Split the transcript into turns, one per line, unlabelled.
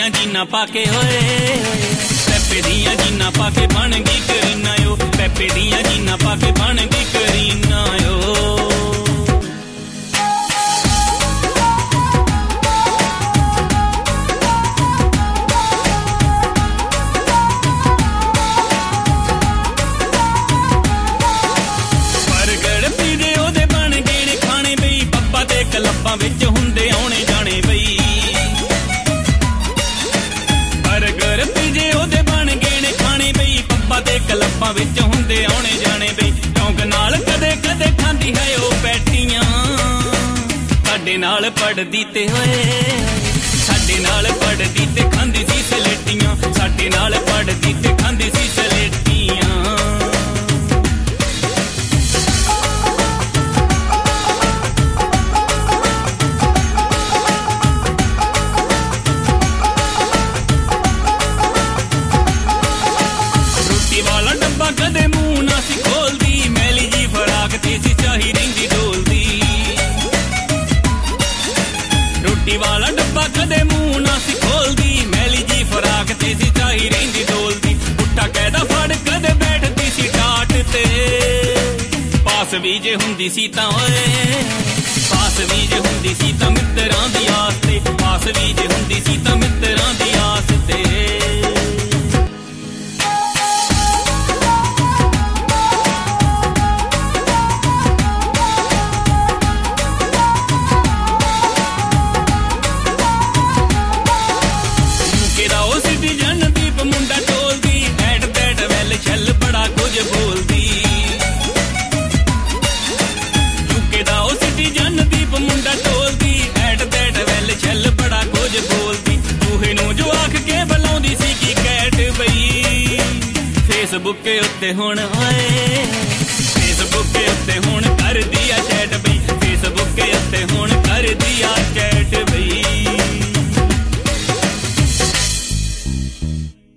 दियां जीना पाके होए पेपे दियां जीना पाके बन गई करीना यो पेपे दियां जीना पाके बन गई करीना यो विच हुंदे आने जाने बई बर्गर पिजे ओदे बन गए ने खाने बई पप्पा दे क्लब्बां विच हुंदे आने जाने बई चौंक नाल कदे कदे खांदी है ओ पैटियां साडे नाल पढ़दी ते होए साडे नाल पढ़दी ते खांदी सी सलेटियां साडे नाल पढ़दी ते खांदी सी सलेटियां कदे मुंह ना सी खोलदी मैली जी फराक ते सी चाही रहिंदी डोलदी रोटी वाला डब्बा कदे मुंह ना सी खोलदी मैली जी फराक ते सी चाही रहिंदी डोलदी पुट्ठा कैदा फड़ कदे बैठदी सी टाट ते पास भी जे हुंदी सी तां ओए पास भी जे हुंदी सी तां मित्तरां दी आस ते पास भी जे हुंदी सी तां मित्तरां दी आस ते बोलदी यूके दा ओ सिटीजन दीप मुंडा टोलदी एट दैट वेल छल बड़ा कुछ बोलदी चूहे नूं जो आख के बुलाउंदी सी की कैट बई फेसबुक के उत्ते हुण होए फेसबुक के उत्ते हुण कर दिया चैट बई फेसबुक के उत्ते हुण कर दिया चैट बई